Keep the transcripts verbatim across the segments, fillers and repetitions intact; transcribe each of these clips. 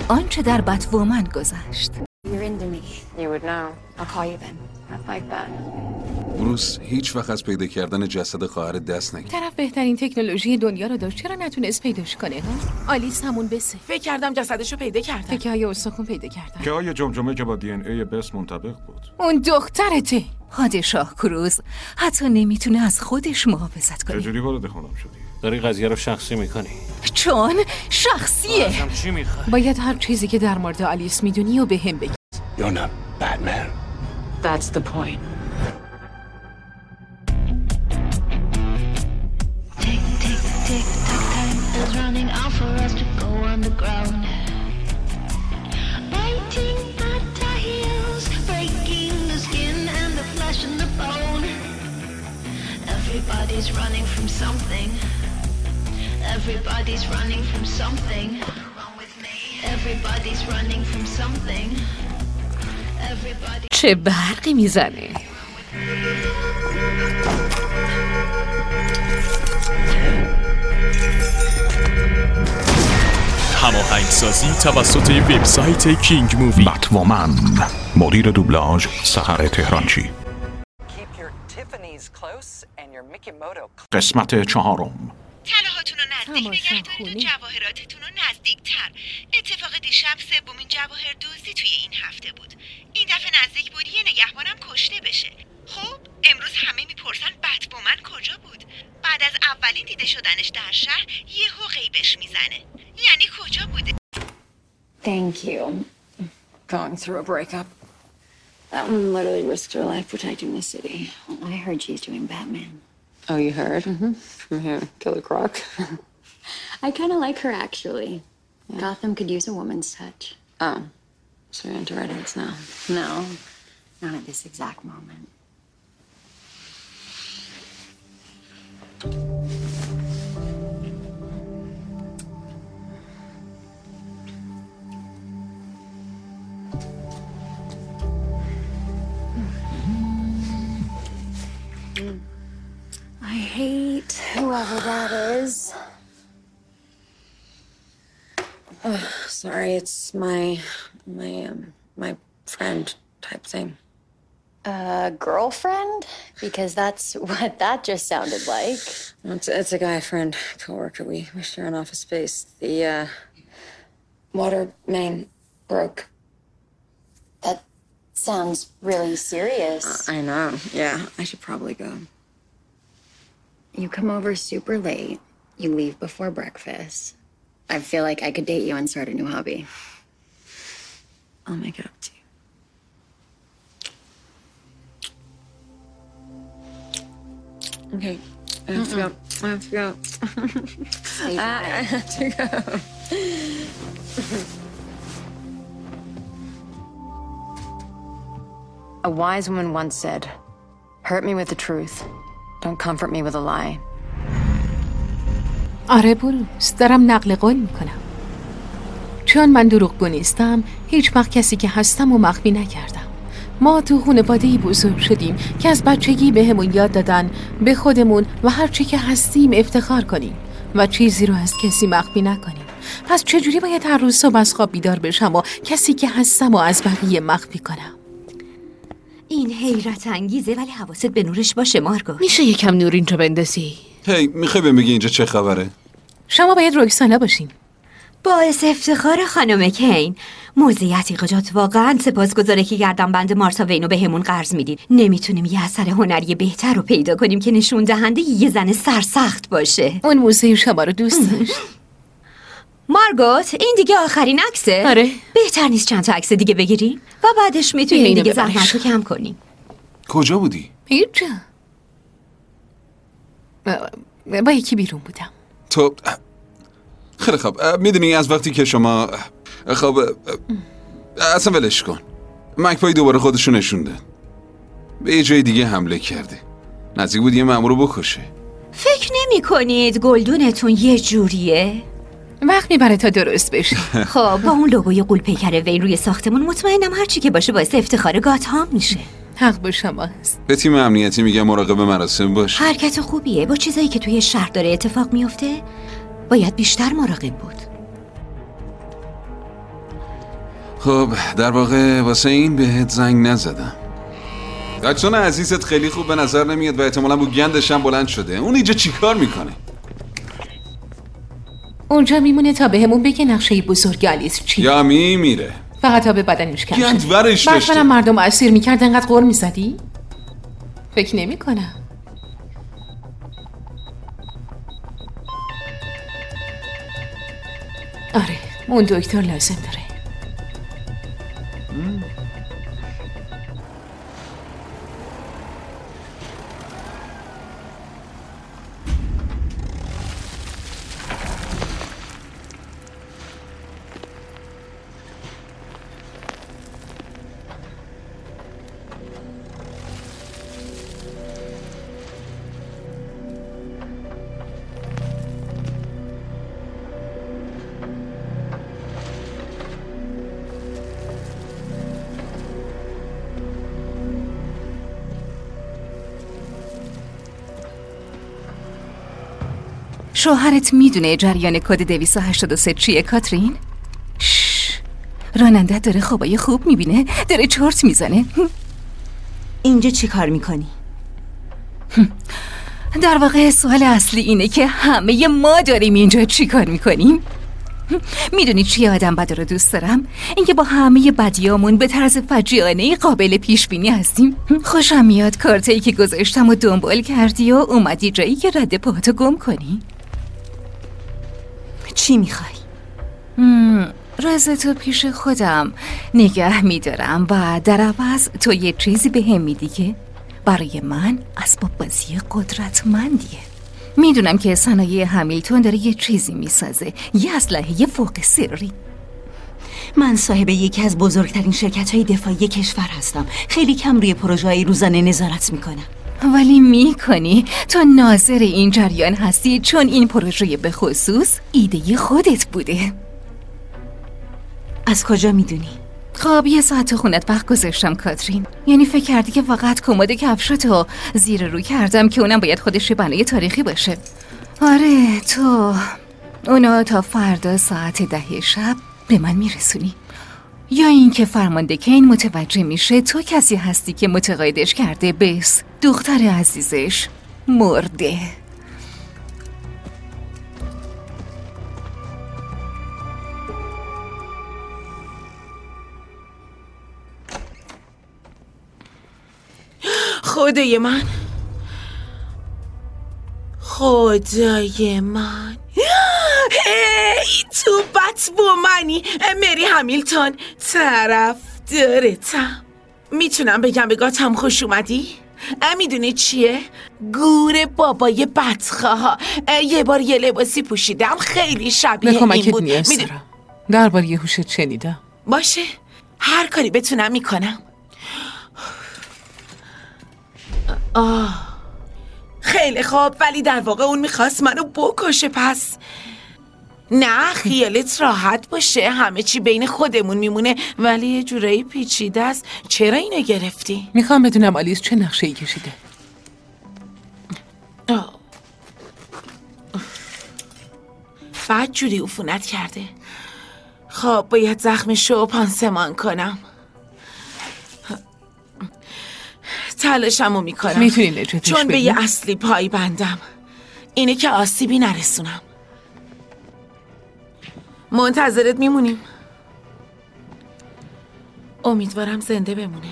آنچه در بت‌وومن گذشت. You're into me. You would know. I'll call you then. Not like that. بروس هیچ وقت از پیدا کردن جسد خواهر دست نگیر. طرف بهترین تکنولوژی دنیا رو داشت، چرا نتونست پیداش کنه ها؟ آلیس همون بسه. فکر کردم جسدشو پیدا کردم. فکر های استخون پیدا کردم. که آیا جمجمه که با دی ان ای بس منطبق بود؟ اون دخترته. پادشاه کروز حتی نمیتونه از خودش محافظت کنه. چجوری وارد خونم شدی؟ داری قضیه رو شخصی میکنی؟ چون شخصیه. چی میخوای؟ باید هر چیزی که در مورد آلیس میدونی و به هم بگی. You're not Batman. That's the point. Tick, tick, tick, tock, time is running out for us to go underground. Biting at our heels, breaking the skin and the flesh and the bone. Everybody's running from something. Everybody's running from something. Run with me. Everybody's running from something. Everybody. چه برقی میزنه؟ هماهنگسازی توسط وبسایت کینگ مووی. بت‌وومن، مدیر دوبلاژ سحر تهرانچی. قسمت چهارم. طلاهاتون رو نزدیک نگه دارید و جواهراتتون رو نزدیکتر. اتفاق دیشب سومین جواهر دزدی توی این هفته بود. این دفعه نزدیک بود یه نگهبانم کشته بشه. خب امروز همه میپرسن بت‌وومن کجا بود. بعد از اولین دیده شدنش در شهر یهو غیبش میزنه. یعنی کجا بوده؟ Thank you. Going through a breakup. That one literally risked her life protecting the city. I heard she's doing Batman. Oh, you heard? Mm-hmm. From who? Killer Croc? I kind of like her, actually. Yeah. Gotham could use a woman's touch. Oh. So you're into redheads now? No. Not at this exact moment. I hate whoever that is. Oh, sorry, it's my my um my friend type thing. Uh, girlfriend? Because that's what that just sounded like. It's it's a guy friend, coworker. We we share an office space. The uh, water main broke. That sounds really serious. Uh, I know. Yeah, I should probably go. You come over super late. You leave before breakfast. I feel like I could date you and start a new hobby. I'll make it up to you. Okay, I have to go. I have to go. I have to go. A wise woman once said, "Hurt me with the truth. Don't comfort me with a lie." آره بروس، دارم نقل قول میکنم. چون من دروغگو نیستم، هیچ وقت کسی که هستم و مخفی نکردم. ما تو خانواده‌ای بزرگ شدیم که از بچگی بهمون یاد دادن به خودمون و هر چی که هستیم افتخار کنیم و چیزی رو از کسی مخفی نکنیم. پس چجوری باید هر روز صبح از خواب بیدار بشم و کسی که هستم و از بقیه مخفی کنم؟ این حیرت انگیزه، ولی حواست به نورش باشه مارگو. میشه یکم نور اینجا بندازی؟ هی hey, میخوای بهم بگی اینجا چه خبره؟ شما باید رکسانا باشین. باعث افتخار خانم کین. موزه عتیقجات واقعا سپاسگزاره که گردنبند مارتا وینو به همون قرض میدید. نمیتونیم یه اثر هنری بهتر رو پیدا کنیم که نشون دهنده یه زن سرسخت باشه. اون موزه شما رو دوست داشت. مارگوت، این دیگه آخرین عکسه؟ آره. بهتر نیست چند تا عکس دیگه بگیریم و بعدش میتونیم دیگه زحمت رو کم کنیم. کجا بودی؟ هیچ. با یکی بیرون بودم. تو خیلی خوب. میدونی از وقتی که شما خب اصلا ولش کن. مکپای دوباره خودشو نشونده، به یه جای دیگه حمله کرده، نزدیک بود یه مأمور رو بکشه. فکر نمی کنید گلدونتون یه جوریه؟ وقت میبره تا درست بشه. خب با اون لوگوی قول پیکر وین روی ساختمون مطمئنم هر چی که باشه باعث افتخار گاتهام میشه. حق با شماست. به تیم امنیتی میگم مراقب مراسم باش. حرکت خوبیه. با چیزایی که توی شهر داره اتفاق میفته باید بیشتر مراقب بود. خب در واقع واسه این بهت زنگ نزدم. جاکسون عزیزت خیلی خوب به نظر نمیاد و احتمالاً بو گندش هم بلند شده. اون اینجا چیکار میکنه؟ اونجا میمونه تا بهمون بگه نقشه بزرگ آلیس چیه. یا میمیره فقط تا به بدنش کم شده. گند ورش داشته. بعد مردم اسیر میکرد انقدر غر میزدی؟ فکر نمی کنم. آره اون دکتر لازم داره. شوهرت میدونه جریان کد دویست و هشتاد و سه چیه کاترین؟ شش. راننده داره خوابای خوب میبینه، داره چرت میزنه. اینجا چی کار میکنی؟ در واقع سوال اصلی اینه که همه ما داریم اینجا چی کار میکنیم؟ میدونی چیه آدم بد رو دوست دارم؟ اینکه با همه بدیامون به طرز فجیعانه قابل پیش بینی هستیم. خوشم میاد کارتایی که گذاشتم و دنبال کردی و اومدی جایی که رد پاهاتو گم کنی. چی میخوای؟ رازتو پیش خودم نگه میدارم و در عوض تو یه چیزی به هم میدی که برای من اسباب بازی قدرتمندیه. میدونم که صنایع همیلتون داره یه چیزی میسازه، یه اسلحه فوق سری. من صاحب یکی از بزرگترین شرکت‌های دفاعی کشور هستم. خیلی کم روی پروژه‌های روزانه نظارت میکنم. ولی میکنی، تو ناظر این جریان هستی چون این پروژه به خصوص ایده خودت بوده. از کجا میدونی؟ خب یه ساعت تو خونت وقت گذاشتم کاترین. یعنی فکر کردی که فقط کمد کفشاتو زیر رو کردم که اونم باید خودش بنای تاریخی باشه. آره تو اونو تا فردا ساعت ده شب به من میرسونی، یا اینکه فرمانده کین متوجه میشه تو کسی هستی که متقاعدش کرده بس دختر عزیزش مرده. خدای من، خدای من، هی تو بتومنی مری همیلتون، طرف دارتم. میتونم بگم به گاتم خوش اومدی؟ میدونی چیه؟ گور بابای بدخواه. یه بار یه لباسی پوشیدم خیلی شبیه این بود. نیاز دارم. درباره یه هوشت شنیدم. باشه، هر کاری بتونم میکنم. آه خیلی خوب، ولی در واقع اون میخواست منو بکشه. پس نه، خیالت راحت باشه، همه چی بین خودمون میمونه، ولی یه جورایی پیچیده است. چرا اینو گرفتی؟ میخوام بدونم آلیس چه نقشه‌ای کشیده. فقط جوری عفونت کرده. خب باید زخمشو پانسمان کنم. تلاشمو میکنم. میتونی نجاتش چون به بدی؟ یه اصلی پای بندم، اینه که آسیبی نرسونم. منتظرت میمونیم. امیدوارم زنده بمونه.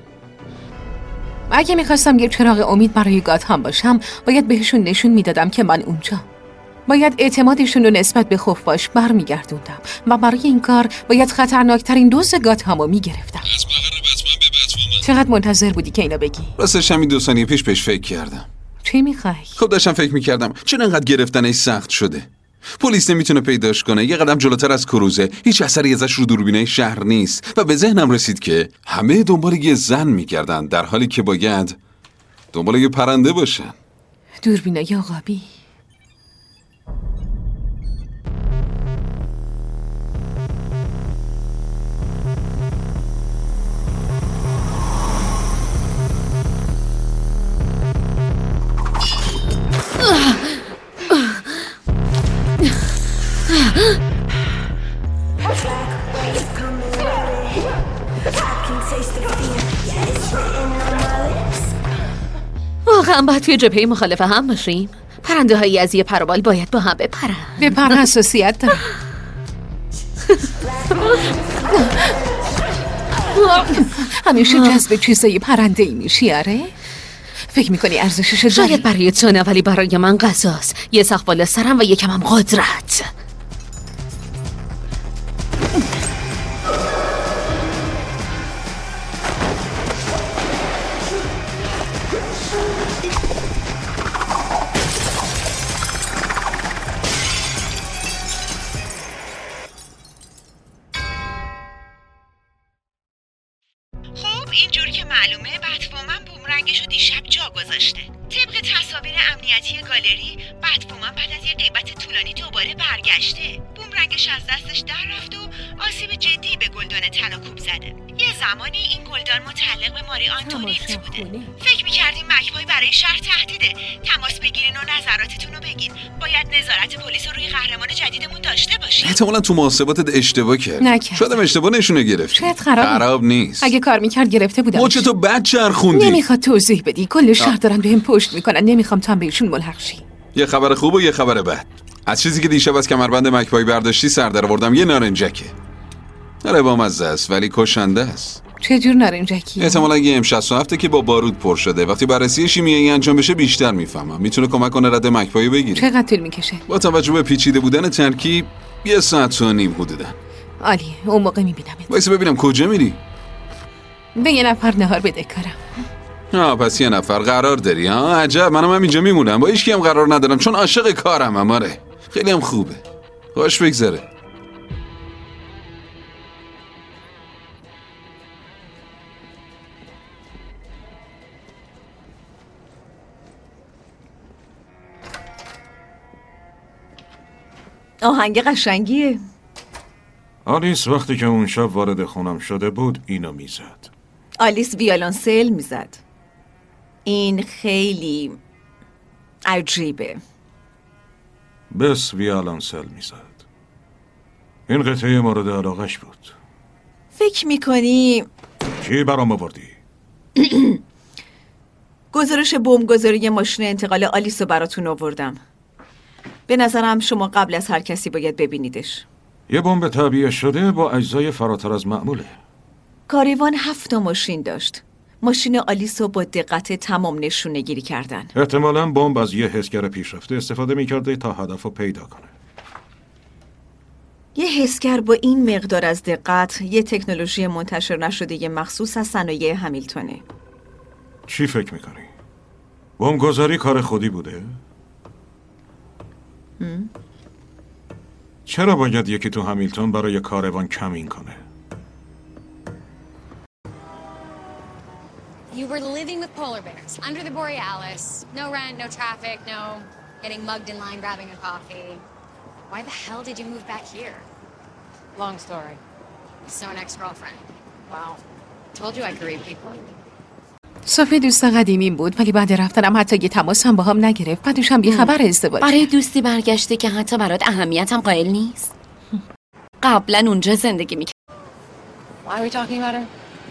اگه میخواستم یه چراغ امید برای گاتهام باشم، باید بهشون نشون میدادم که من اونجا. باید اعتمادشون رو نسبت به خفاش برمیگردوندم و برای این کار باید خطرناکترین دوز گاتهامو میگرفتم. چقدر منتظر بودی که اینو بگی؟ راستش همین دو ثانیه پیش بهش فکر کردم. چی میخوای؟ خب داشتم فکر میکردم چرا انقدر گرفتنش سخت شده. پلیس نمیتونه پیداش کنه، یه قدم جلوتر از کروزه، هیچ اثری ازش رو دوربینای شهر نیست و به ذهنم رسید که همه دنبال یه زن میگردن در حالی که باید دنبال یه پرنده باشن. دوربینای عقابی. واقعا باید توی جبهه مخالف هم باشیم. پرنده هایی از یه پروبال باید با هم بپرن. به پر حساسیت دارم. همیشه جذب چیزای پرنده ای میشی آره؟ فکر میکنی ارزشش داره؟ شاید برای تو ولی برای من غذاست. یه سقف بالا سرم و یکم هم قدرت. اینجور که معلومه بت‌وومن بومرنگشو دیشب جا گذاشته. طبق تصاویر امنیتی گالری بت‌وومن بعد از یه غیبت طولانی دوباره برگشته. بومرنگش از دستش در رفت و آسیب جدی به گلدان طلا کوب زده. یه زمانی این گلدان متعلق به ماری آنتونیت بوده. فکر می‌کردیم مک‌پای برای شهر تهدیده. تماس بگیرین و نظراتتون رو بگین. باید نظارت پلیس رو روی قهرمان جدیدمون داشته باشیم. احتمالاً تو محاسباتت اشتباه کرد. شاید اشتباه نشونه گرفت. شاید خراب, خراب نیست. اگه کار می‌کرد گرفته بودم. مچ تو بد چرخوندی. نمیخواد توضیح بدی. کل شهر دارن بهم پشت میکنن. نمیخوام تو هم بهشون ملحق شی. یه خبر خوب و یه خبر بد. از چیزی که دیشب از کمربند مک‌پای برداشتی سر در آوردم یه نارنجکه. آره بامزه است ولی کشنده است. چه جور نارنجکی؟ احتمالاً یه ام شصت و هفت که با بارود پر شده. وقتی بررسی شیمیایی انجام بشه بیشتر میفهمم. میتونه کمک کنه رد مک‌پای بگیری. چقدر طول میکشه؟ با توجه به پیچیده بودن ترکیب یه ساعت و نیم حدوداً. عالی، اون موقع میبینمت. وایسا ببینم کجا میری؟ به یه نفر نهار بده کارم. آه پس یه نفر قرار داری ها؟ عجب، منم هم اینجا میمونم. با هیچکی هم قرار ندارم چون عاشق کارم. اماره خیلی هم خوبه. خوش بگذره. آهنگ قشنگیه. آلیس وقتی که اون شب وارد خونم شده بود اینو میزد. آلیس ویولنسل میزد. این خیلی عجیبه. بس ویولنسل میزد. این قطعه مورد علاقش بود. فکر میکنی چی برام آوردی؟ گزارش بمبگذاری ماشین انتقال آلیس رو براتون آوردم. به نظرم شما قبل از هر کسی باید ببینیدش. یه بمب تعبیه شده با اجزای فراتر از معموله. کاروان هفت ماشین داشت. ماشین آلیس رو با دقت تمام نشونه گیری کردن. احتمالاً بمب از یه حسگر پیشرفته استفاده می‌کرده تا هدف رو پیدا کنه. یه حسگر با این مقدار از دقت یه تکنولوژی منتشر نشده مخصوص از صنایع همیلتونه. چی فکر می‌کنی؟ بمبگذاری کار خودی بوده؟ هم؟ چرا باید یکی تو همیلتون برای کاروان کمین کنه؟ You were living with polar bears under the borealis. No rent, no traffic, no getting mugged in line grabbing a coffee. Why the hell did you move back here? Long story. So an ex-girlfriend. Wow. Told you I could read people. صوفی دوست قدیمیم بود ولی بعد رفتنم حتی یه تماس هم با هم نگرفت. بعدش هم بیخبر ازدواج. برای دوستی برگشته که حتی برات اهمیت هم قائل نیست. قبلا اونجا زندگی میکرد. Why are we talking about her?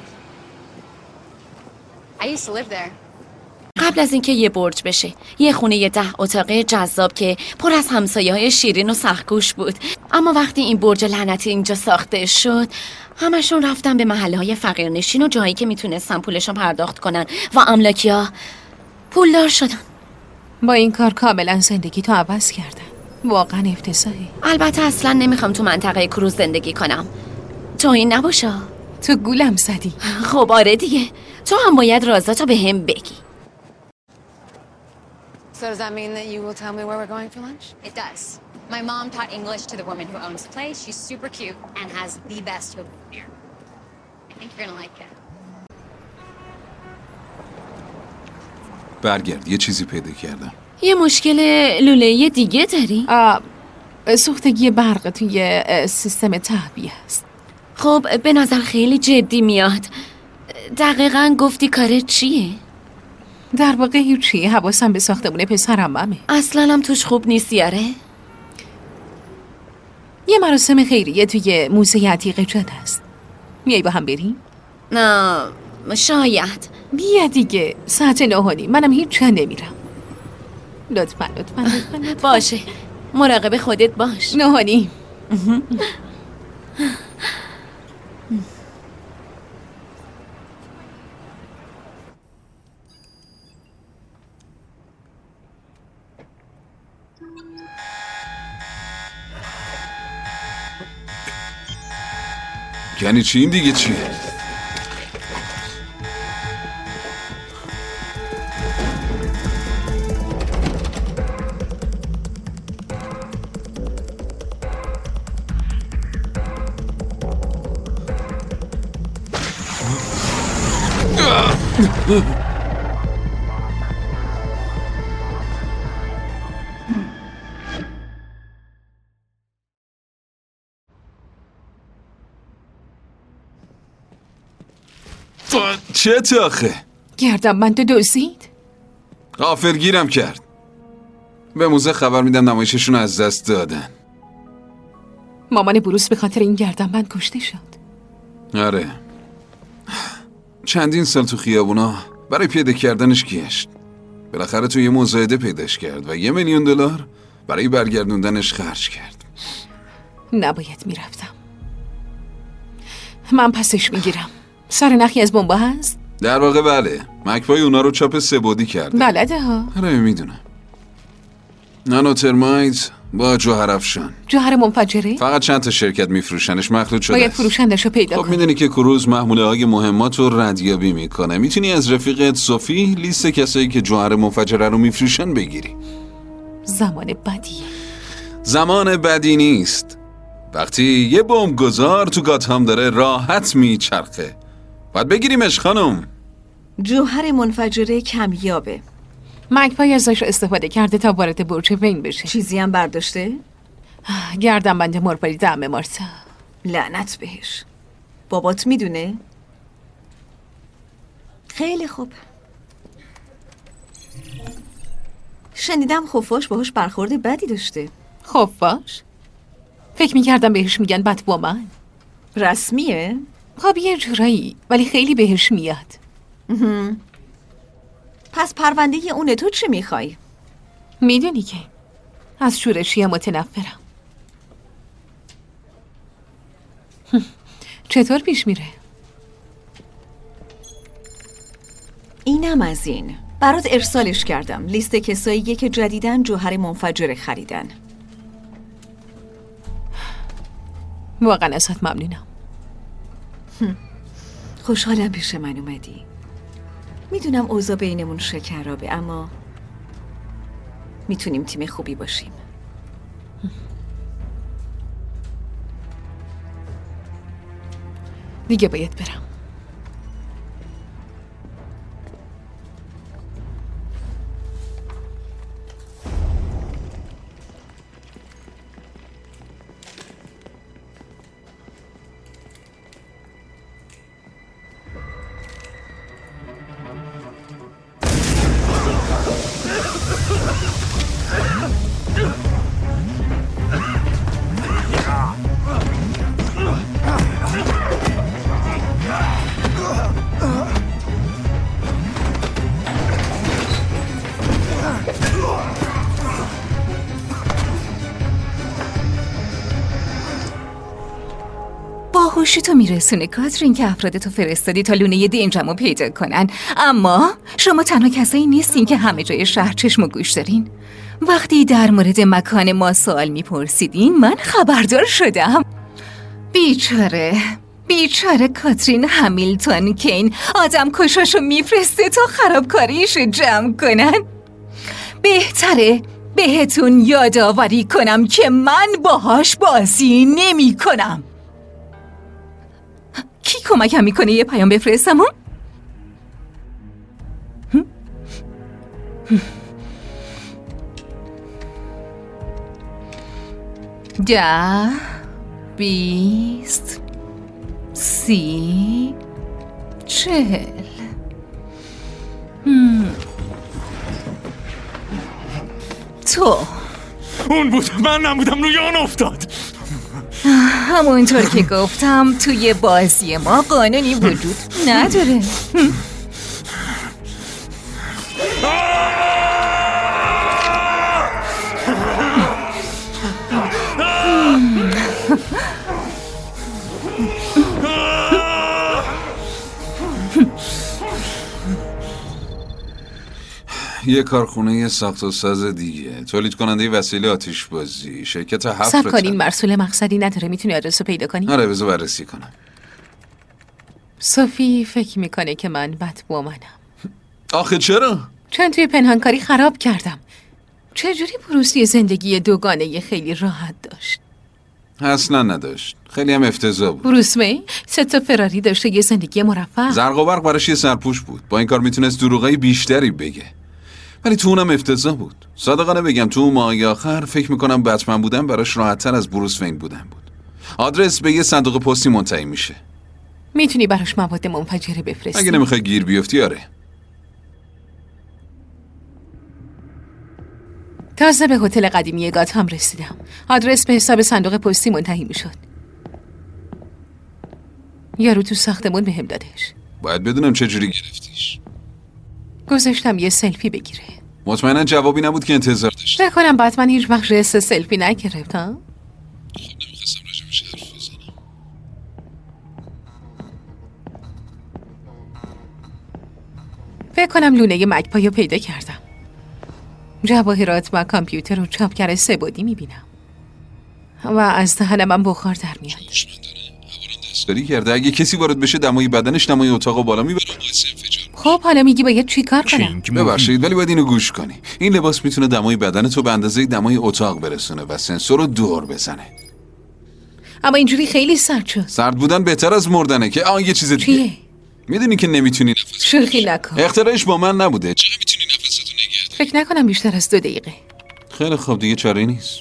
I used to live there. قبل از اینکه یه برج بشه یه خونه یه ده اتاقه جذاب که پر از همسایه های شیرین و سختگوش بود. اما وقتی این برج لعنتی اینجا ساخته شد همشون رفتن به محله های فقیرنشین و جایی که میتونستن پولشون پرداخت کنن و املاکیا پولدار شدن. با این کار کاملا زندگی تو عوض کردن. واقعا افتضاحی. البته اصلا نمیخوام تو منطقه کروز زندگی کنم. تو این نباشه. تو گولم زدی. خب آره دیگه. تو هم باید رازاتو به هم بگی. So does that mean that you will tell me where we're going for lunch? It does. My mom taught English to the woman who owns the place. She's super cute and has the best hook beer. I think you're gonna like it. برگرد، یه چیزی پیدا کردم. یه مشکل لوله دیگه داری؟ سوختگی برق توی سیستم تهویه است. خب به نظر خیلی جدی میاد. دقیقاً گفتی کارت چیه؟ در واقع هیچی. حواسم به ساختمون پسرم همه. اصلاً هم توش خوب نیست یاره؟ یه مراسم خیریه توی موزه عتیق جاده است. میای با هم بریم؟ نه شاید. بیا دیگه، ساعت نه و نیم. منم هیچ جا نمیرم. لطفا لطفا لطفا, لطفا. باشه، مراقب خودت باش. نه و نیم. یعنی چی این دیگه چیه؟ چه تاخه؟ گردنبند دزدید؟ غافلگیرم کرد. به موزه خبر میدم نمایششون از دست دادن. مامان بروس به خاطر این گردنبند کشته شد. آره، چندین سال تو خیابونا برای پیدا کردنش گشت. بالاخره تو یه مزایده پیداش کرد و یه میلیون دلار برای برگردوندنش خرج کرد. نباید میرفتم. من پسش میگیرم. سر نخی از بمبا هست؟ در واقع بله، مکپای اونا رو چاپ سه‌بعدی کرده. بلده ها؟ آره میدونم. نانو ترمایت با جوهر افشان. جوهر منفجره؟ فقط چند تا شرکت میفروشنش، مخلوط شده. باید فروشندش رو پیدا کنی. خب میدونی که کروز محموله های مهمات رو ردیابی میکنه. میتونی از رفیقت صوفی لیست کسایی که جوهر منفجره رو میفروشن بگیری. زمان بدیه. زمان بدی نیست. وقتی یه بمب گذار تو گاتهام داره راحت میچرخه، باید بگیریمش خانم. جوهر منفجره کمیابه. مکپای ازش استفاده کرده تا وارد برج وین بشه. چیزی هم برداشته؟ گردنبند مرپایی دم مارتا. لعنت بهش. بابات میدونه؟ خیلی خوب. شنیدم خفاش باهاش برخورد بدی داشته. خفاش؟ فکر میکردم بهش میگن بت‌وومن. رسمیه؟ خب یه جورایی، ولی خیلی بهش میاد. پس پرونده اونه. تو چی میخوای؟ میدونی که از شورشی متنفرم. چطور پیش میره؟ اینم از این. برات ارسالش کردم. لیست کساییه که جدیدن جوهر منفجره خریدن. واقعا ازت ممنونم. خوشحالم پیش من اومدی. میدونم اوضاع بینمون شکرابه، اما میتونیم تیم خوبی باشیم. دیگه باید برم. باهوشی تو میرسونه کاترین که افراد تو فرستادی تا لونه دنجمو پیدا کنن، اما شما تنها کسایی نیستین که همه جای شهر چشم و گوش دارین. وقتی در مورد مکان ما سوال میپرسیدین من خبردار شدم. بیچاره بیچاره کاترین همیلتون کین آدم کشاشو میفرسته تا خرابکاریشو جمع کنن. بهتره بهتون یادآوری کنم که من باهاش بازی نمی کنم. کی کمکم میکنه یه پیام بفرستم؟ ده بیست سی چهل. تو اون بود، من نبودم، روی آن افتاد. همونطور که گفتم توی بازی ما قانونی وجود نداره. یه کارخونه ساخت و ساز دیگه، تولید کننده وسایل آتش بازی، شرکت حفر. صبر کن، این مرسول مقصدی نداره. میتونی آدرس رو پیدا کنی؟ آره بذار بررسی کنم. صوفی فکر میکنه که من بت‌وومنم. آخه چرا؟ چون توی پنهانکاری خراب کردم. چجوری بروس یه زندگی دوگانه خیلی راحت داشت؟ اصلا نداشت. خیلی هم افتضاح بود. بروس می سه تا فراری داشته، یه زندگی مرفه. زرق و برق براش یه سرپوش بود. با این کار میتونست دروغای بیشتری بگه. ولی تو اونم افتضاح بود. صادقانه بگم تو اون ماهی آخر فکر میکنم بتمن بودن براش راحت‌تر از بروس وین بودن بود. آدرس به یه صندوق پستی منتهی میشه. میتونی براش مواد منفجره بفرستی؟ اگه نمیخوای گیر بیفتی آره. تازه به هتل قدیمی گاتام رسیدم. آدرس به حساب صندوق پستی منتهی میشد. یارو تو ساختمون بهم دادش. باید بدونم چه جوری گرفتیش. گذاشتم یه سلفی بگیره. مطمئنا جوابی نبود که انتظار داشت. فکر کنم بتمن هیچ وقت رئیس سلفی نگرفت ها؟ خب نمیخواستم راجبش حرف بزنم. فکر کنم لونه مکپایو پیدا کردم. جواهرات و کامپیوتر رو چاپگر سه بعدی میبینم و از دهنم هم بخار در میاد. دستکاری کرده. اگه کسی وارد بشه دمای بدنش دمای اتاقو بالا میبره و باعث انفجار. خب حالا میگی باید چی کار کنم؟ ببخشید ولی باید اینو گوش کنی. این لباس میتونه دمای بدن تو به اندازه دمای اتاق برسونه و سنسور رو دور بزنه. اما اینجوری خیلی سرد شد. سرد بودن بهتر از مردنه که آن یه چیز دیگه. چیه؟ میدونی که نمیتونی نفس شوخی نکن. اختراعش با من نبوده. چرا میتونی نفستو نگه داری؟ فکر نکنم بیشتر از دو دقیقه. خیلی خوب دیگه چاره نیست.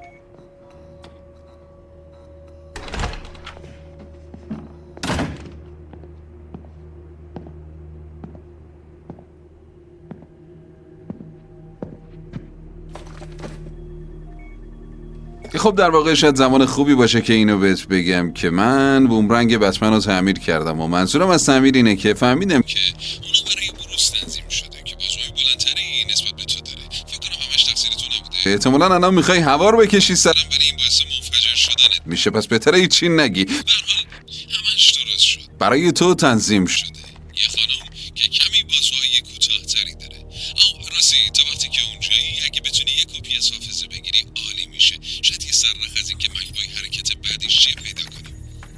خب در واقع شاید زمان خوبی باشه که اینو بهت بگم که من بومرنگ بتمن رو تعمیر کردم و منظورم از تعمیر اینه که فهمیدم که اونو برای بروس تنظیم شده که بازوهای بلندتری نسبت به تو داره. فکر کنم همش تقصیر تو نبوده. احتمالاً الان میخوای هوا رو بکشی سرم ولی این باعث منفجر شدنت میشه، پس بهتره هیچی نگی. به هر حال همش درست شد. برای تو تنظیم شده. یه خانم که کمی بازوهای کوتاه‌تری داره. اما راستی تا وقتی که اونجایی اگه بتونی یه کپی از حافظه بگیری عالی میشه. شاید یه سررخ از این که مکبای حرکت بعدیش چیه پیدا کنیم.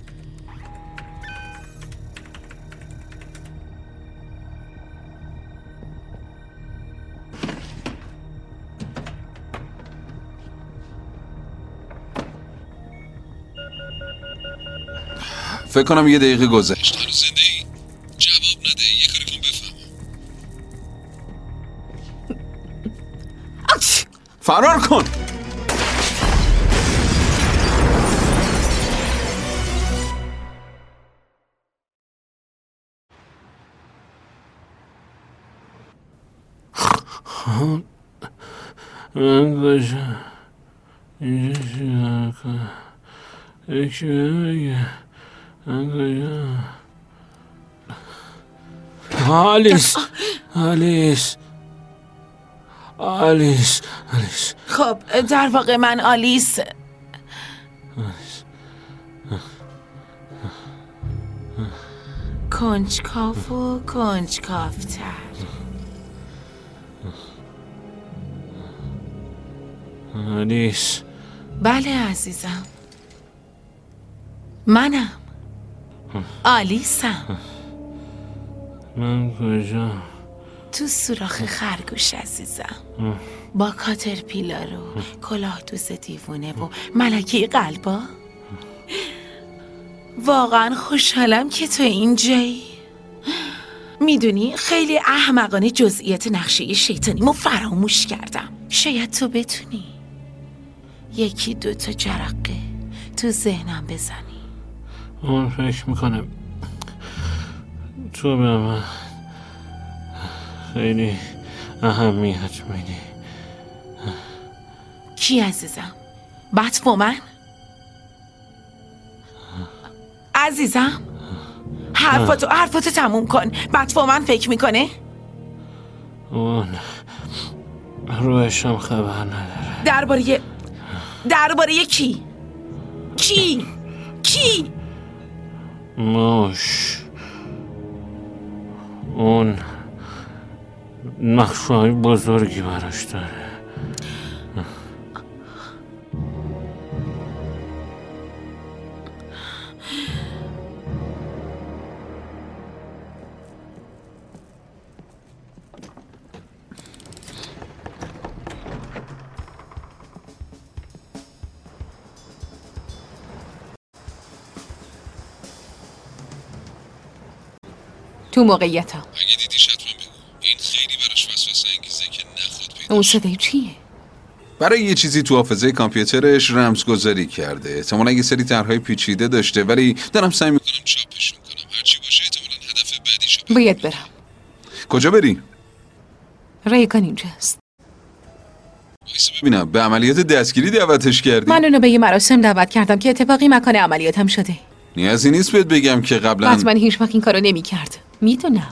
فکر کنم یه دقیقه گذشت. هنوز زنده ای؟ جواب نده. یه کاری کن بفهمم. فرار کن. من کجا اینجا چیکار کنم؟ یکی بگه من کجا؟ آلیس آلیس آلیس آلیس خب در واقع من آلیس کنجکاو و کنجکاوتر. آلیس. بله عزیزم، منم آلیسم. من کجا؟ تو سوراخ خرگوش عزیزم، با کاترپیلار و کلاه دوز دیوونه و ملکه قلبا. واقعا خوشحالم که تو اینجایی. میدونی خیلی احمقانه جزئیات نقشه شیطانیمو فراموش کردم. شاید تو بتونی یکی دوتا جرقه تو ذهنم بزنی. من فکر میکنم تو به من خیلی اهمیت میدی. کی عزیزم؟ بت‌وومن؟ عزیزم حرفاتو حرفاتو تموم کن. بعد با من فکر میکنه؟ اون روحشم خبر نداره. درباره درباره کی؟ کی؟ کی؟ موش اون نقشه‌های بزرگی براش داره. تو موقعیتم. اگه دیدیش حتما بگو. این خیلی براش وسوسه انگیزه که نخواد پیدا. اون صدای چیه؟ برای یه چیزی تو حافظه کامپیوترش رمزگذاری کرده. احتمالاً یه سری طرح‌های پیچیده داشته ولی دارم سعی میکنم چاپشون کنم. هرچی باشه احتمالاً هدف بعدیشو. باید برم. کجا بری؟ ریگان اینجاست. وایسا ببینم به عملیات دستگیری دعوتش کردی؟ من اونو به یه مراسم دعوت کردم که اتفاقی مکان عملیاتم شده. نیازی نیست بهت بگم که قبلا حتما هیچ وقت این کارو نمی‌کرد. میدونم.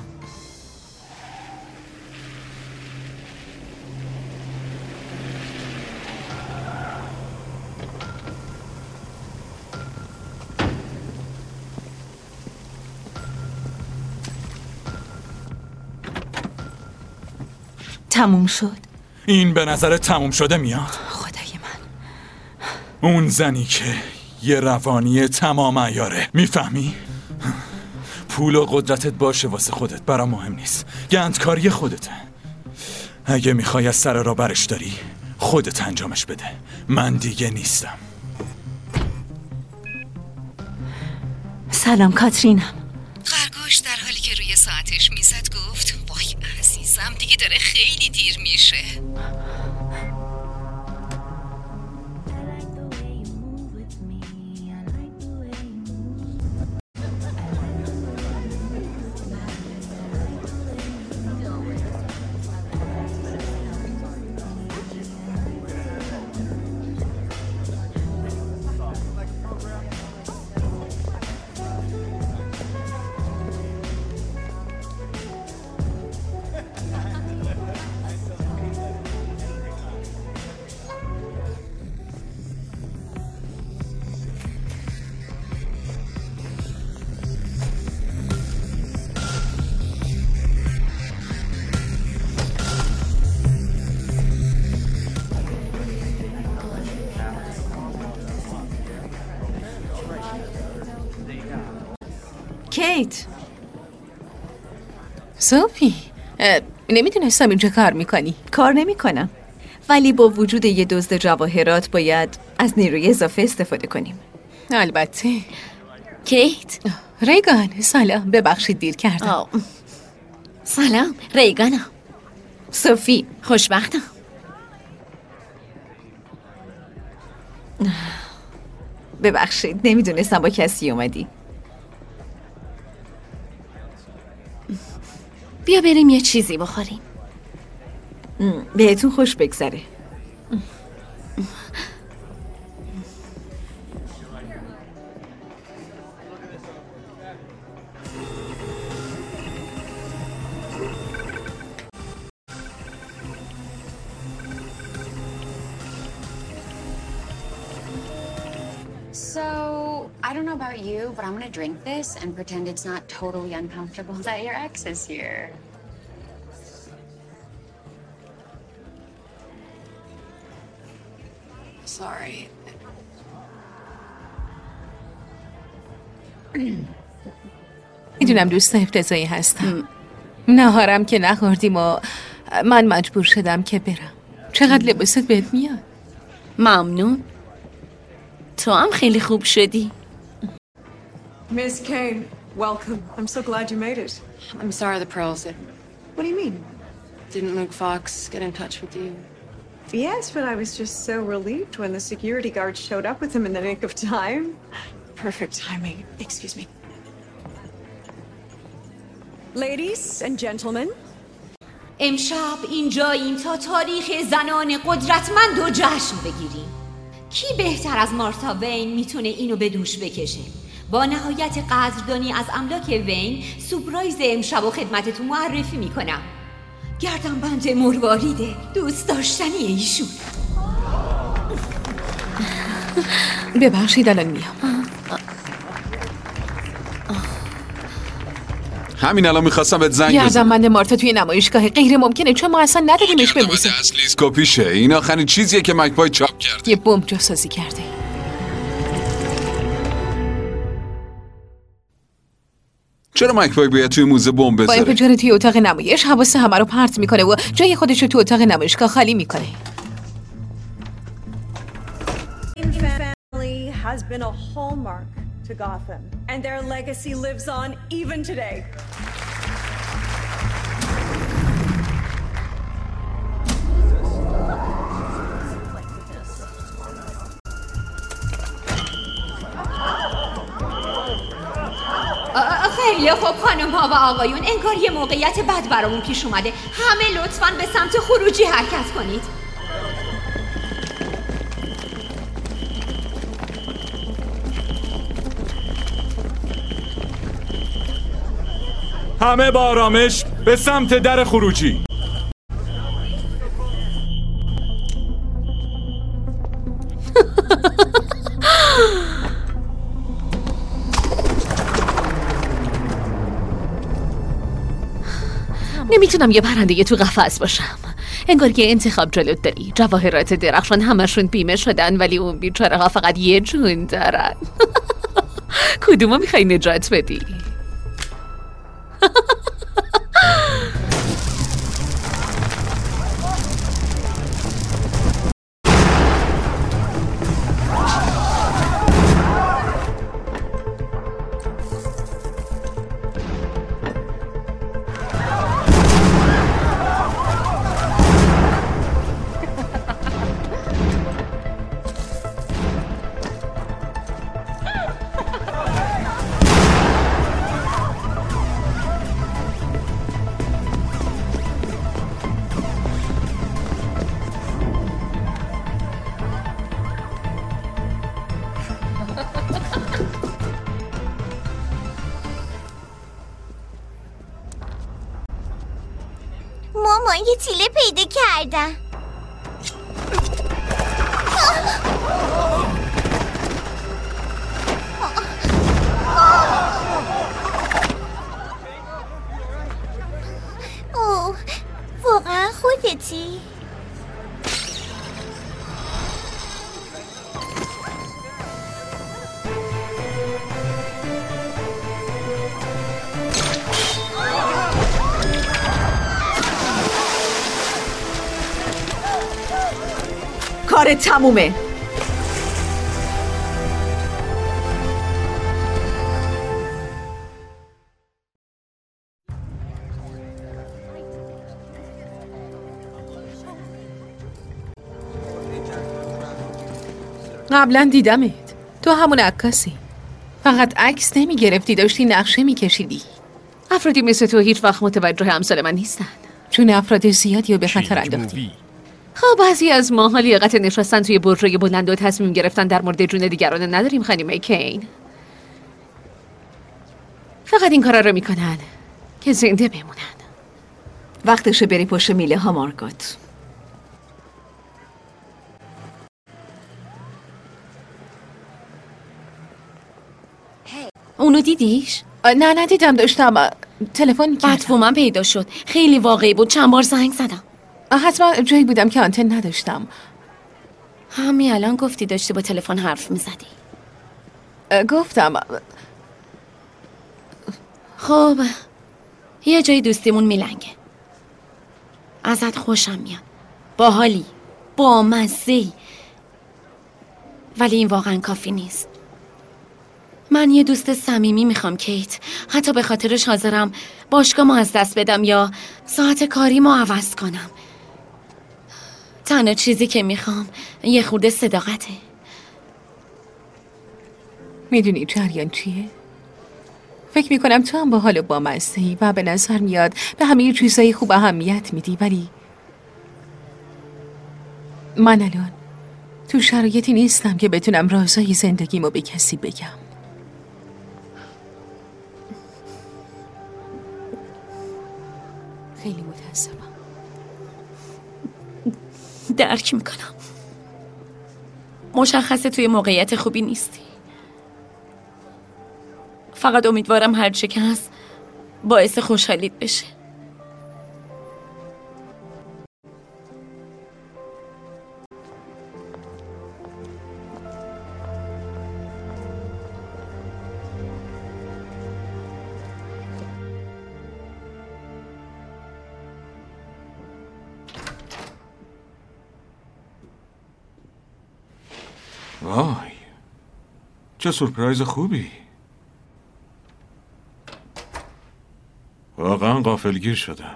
تموم شد. این به نظر تموم شده میاد؟ خدای من. اون زنی که یه روانی تمام عیاره، میفهمی؟ پول و قدرتت باشه واسه خودت برام مهم نیست. گندکاری خودته. اگه میخوای از سر را برش داری خودت انجامش بده. من دیگه نیستم. سلام کاترینم. خرگوش در حالی که روی ساعتش میزد گفت وای عزیزم دیگه داره خیلی دیر میشه. کیت. صوفی نمیدونستم اینجا کار میکنی. کار نمیکنم ولی با وجود یه دزد جواهرات باید از نیروی اضافه استفاده کنیم. البته. کیت. ریگان سلام، ببخشید دیر کردم. آه. سلام ریگانم. صوفی خوشبختم. ببخشید نمیدونستم با کسی اومدی. بیا بریم یه چیزی بخوریم. بهتون خوش بگذره. So, I don't know about you, but I'm gonna drink this and pretend it's not totally uncomfortable that your ex is here. Sorry. میدونم دوست افتضاحی هستم. نهارم که نخوردیم و من مجبور شدم که برم. چقدر لباست بهت میاد. ممنون. تو هم خیلی خوب شدی. Miss Kane, welcome. I'm so glad you made it. I'm sorry the pearls did. What do you mean? Didn't Luke Fox get in touch with you? Yes, but I was just so relieved when the security guard showed up with him in the nick of time. Perfect timing. Excuse me. Ladies and gentlemen. امشب اینجاییم تا تاریخ زنان قدرتمند و جشن بگیریم. کی بهتر از مارتا وین میتونه اینو به دوش بکشه؟ با نهایت قدردانی از املاک وین سورپرایز امشب و خدمتتون معرفی میکنم. گردنبند مرواریده، دوست داشتنی ایشون. ببخشید الان میام. همین الان میخواستم بهت زنگ بزنم. گردنبند مارتا توی نمایشگاه غیر ممکنه چون ما اصلا ندادیمش به موزه. اصلی اسکوپیشه. این آخرین چیزیه که مکپای چاپ کرده. یه بمب جاسازی کرده. چرا مکپای باید توی موزه بمب بذاره؟ با انفجار توی اتاق نمایش حواس همه رو پرت میکنه و جای خودش رو تو اتاق نمایشگاه خالی میکنه. Family has been a hallmark to Gotham, and their legacy lives on even today. خیلی خوب خانم ها و آقایون، انگار یه موقعیت بد برامون پیش اومده. همه لطفاً به سمت خروجی حرکت کنید. همه با آرامش به سمت در خروجی. نمیتونم یه پرنده تو قفس باشم. انگار که انتخاب جلوت داری. جواهرات درخشان همشون بیمه شدن ولی اون بیچاره ها فقط یه جون دارن. کدومو میخوای نجات بدی؟ مامان یه تیله پیدا کردم. اوه واقعا خودتی؟ کار تمومه. قبلا دیدمت. تو همون عکاسی. فقط عکس نمی گرفتی، داشتی نقشه می کشیدی. افرادی مثل تو هیچ وقت متوجه امثال من نیستن، چون افراد زیادی رو به خطر انداختی. خب بعضی از ماها لیاقت نشستن توی برجای بلند و تصمیم گرفتن در مورد جون دیگران نداریم خانم کین. فقط این کارا رو میکنن که زنده بمونن. وقتشه بری پشت میله ها مارگوت. اونو دیدیش؟ نه ندیدم، داشتم تلفن می‌کردم. بطفومم پیدا شد. خیلی واقعی بود. چند بار زنگ زدم. حتما جایی بودم که آنتن نداشتم. همین الان گفتی داشتی با تلفن حرف میزدی. گفتم. خب یه جای دوستیمون میلنگه. ازت خوشم میاد. باحالی، با مزه‌ای. ولی این واقعا کافی نیست. من یه دوست صمیمی میخوام کیت. حتی به خاطرش حاضرم باشگاه‌مو از دست بدم یا ساعت کاریمو عوض کنم. تنها چیزی که میخوام یه خورده صداقته. میدونی جریان چیه؟ فکر میکنم تو هم با حال و با مزه‌ای و به نظر میاد به همه چیزای خوب اهمیت میدی، ولی من الان تو شرایطی نیستم که بتونم رازای زندگیمو به کسی بگم. خیلی متاسفم. درک میکنم. مشخصه توی موقعیت خوبی نیستی. فقط امیدوارم هر چه که هست باعث خوشحالیت بشه. وای، چه سورپرایز خوبی. واقعا غافلگیر شدم.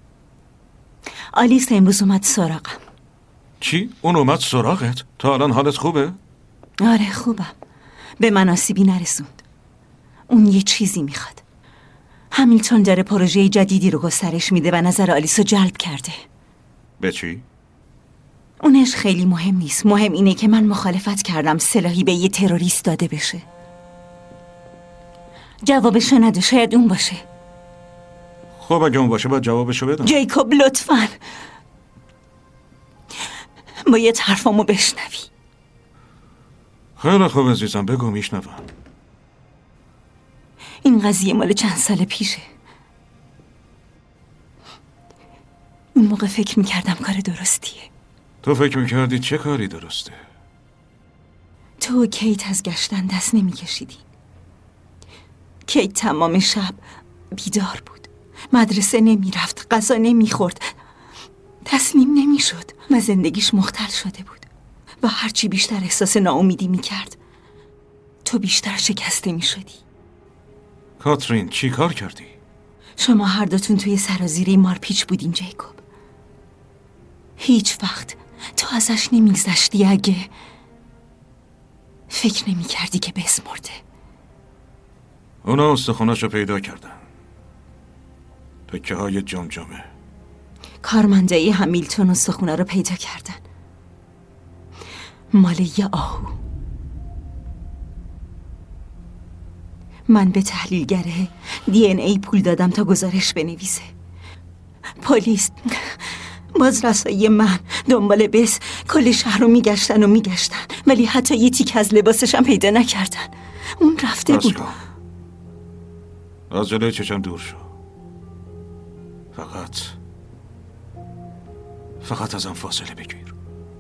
آلیس امروز اومد سراغم. چی؟ اون اومد سراغت؟ تا الان حالت خوبه؟ آره خوبم. به من آسیبی نرسوند. اون یه چیزی میخواد. همیلتون داره پروژه جدیدی رو گسترش میده و نظر آلیس رو جلب کرده. به چی؟ اونش خیلی مهم نیست. مهم اینه که من مخالفت کردم سلاحی به یه تروریست داده بشه. جوابشو نده، شاید اون باشه. خب اگه اون باشه باید جوابشو بدم. جیکوب لطفاً باید حرفامو بشنوی. خیلی خوب عزیزم، بگو میشنوم. این قضیه مال چند سال پیشه. اون موقع فکر میکردم کار درستیه. تو فکر میکردی چه کاری درسته؟ تو و کیت از گشتن دست نمیکشیدی. کیت تمام شب بیدار بود. مدرسه نمیرفت، غذا نمیخورد، تسلیم نمیشد و زندگیش مختل شده بود. و هرچی بیشتر احساس ناامیدی میکرد تو بیشتر شکسته میشدی. کاترین چی کار کردی؟ شما هر دوتون توی سرازیری مارپیچ بودین جیکوب. هیچ وقت تو ازش نمیگذشتی اگه فکر نمیکردی که بسمرده. اونا استخوناشو پیدا کردن، تکه های جمجمه. کارمندای همیلتون استخونه رو پیدا کردن، مال یه آهو. من به تحلیلگره دی ان ای پول دادم تا گزارش بنویسه. پلیس بازرسای من دنبال بس کل شهر رو میگشتن و میگشتن ولی حتی یه تیک از لباسش هم پیدا نکردن. اون رفته بود. از جلوی چشم دور شو. فقط فقط ازم فاصله بگیر.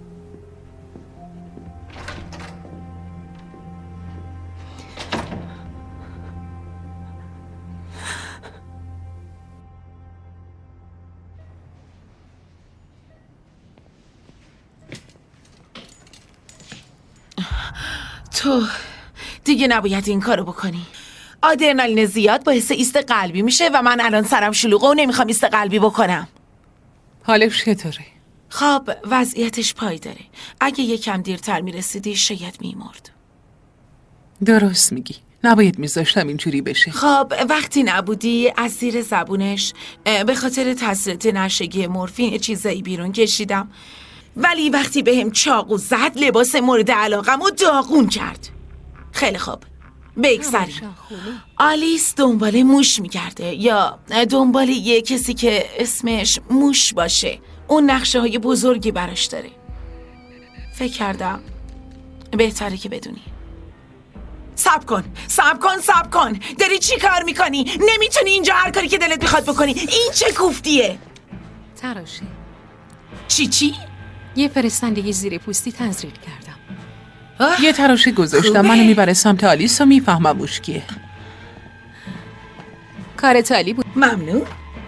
تو دیگه نباید این کارو بکنی. آدرنالین زیاد باعث ایست قلبی میشه و من الان سرم شلوغه و نمیخوام ایست قلبی بکنم. حالش چطوره؟ خب وضعیتش پایداره. اگه یکم دیرتر میرسیدی شاید میمرد. درست میگی، نباید میذاشتم اینجوری بشه. خب وقتی نبودی از زیر زبونش به خاطر تاثیرات نشگی مورفین چیزایی بیرون کشیدم، ولی وقتی بهم چاقو زد لباس مورد علاقم و داغون کرد. خیلی خوب بگذاریم. آلیس دنبال موش میگرده یا دنبال یه کسی که اسمش موش باشه. اون نقشه های بزرگی براش داره. فکر کردم بهتره که بدونی. صبر کن صبر کن صبر کن داری چی کار میکنی؟ نمیتونی اینجا هر کاری که دلت میخواد بکنی. این چه کوفتیه؟ تراشه. چی چی؟ یه فرستندگی زیر پوستی تزریق کردم. یه تراشه گذاشتم منو میبره سمت آلیس و میفهمم موش کیه. کار تالی بود. ممنون.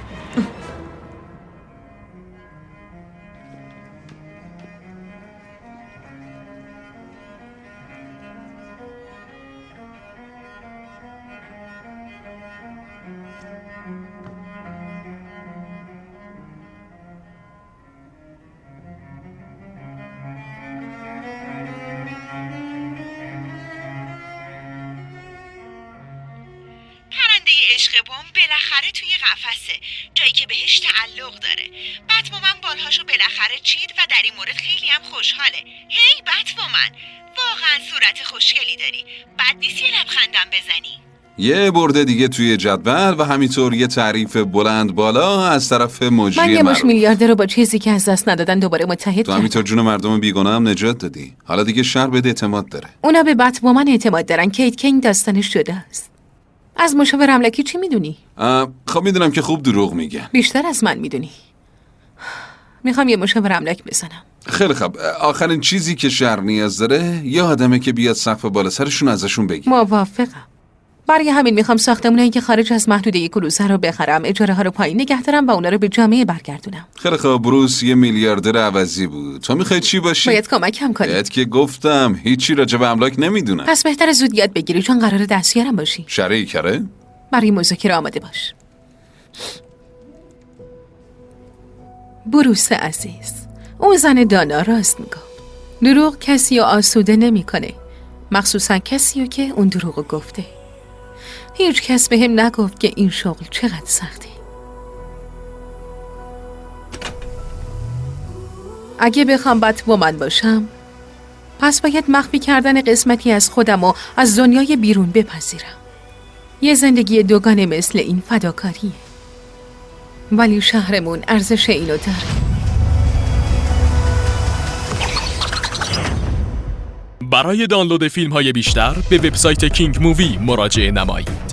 عشق بوم بالاخره توی قفسه، جایی که بهش تعلق داره. بتومن بالهاشو بالاخره چید و در این مورد خیلی هم خوشحاله. هی بتومن، واقعا صورت خوشگلی داری. بد نیست یه لبخندم بزنی. یه برده دیگه توی جدول و همینطور یه تعریف بلند بالا از طرف مجری من یه مش معروف. میلیاردر رو با چیزی که از دست ندادن دوباره متحد تو کردم. همینطور جون مردم بیگناه هم نجات دادی. حالا دیگه شهر بهت اعتماد داره. اونا به بت‌وومن اعتماد دارن. کیت کینگ داستانش شده است. از مشاور املاکی چی میدونی؟ خب میدونم که خوب دروغ میگن. بیشتر از من میدونی. میخوام یه مشاور املاک بزنم. خیلی خب، آخرین چیزی که شهر نیاز داره یه آدمه که بیاد سقف بالا سرشون ازشون بگی. موافقم. برای همین میخوام ساختمونایی که خارج از محدوده کلوسه رو بخرم، اجاره ها رو پایین نگه دارم و اونا رو به جامعه برگردونم. خیلی خب، بروس یه میلیاردر عوضی بود. تو میخوای چی باشی؟ باید کمکم کنی. باید که گفتم هیچی راجع به املاک نمیدونم. پس بهتره زود یاد بگیری چون قراره دستیارم باشی. شریکره؟ برای مذاکره آماده باش. بروس عزیز، اون زن دانا راست میگه. دروغ کسی رو آسوده نمیکنه، مخصوصا کسی رو که اون دروغو گفته. هیچ کس بهم نگفت که این شغل چقدر سخته. اگه بخوام بت‌وومن باشم، پس باید مخفی کردن قسمتی از خودم و از دنیای بیرون بپذیرم. یه زندگی دوگانه مثل این فداکاریه. ولی شهرمون ارزش اینو داره. برای دانلود فیلم های بیشتر به وبسایت کینگ مووی مراجعه نمایید.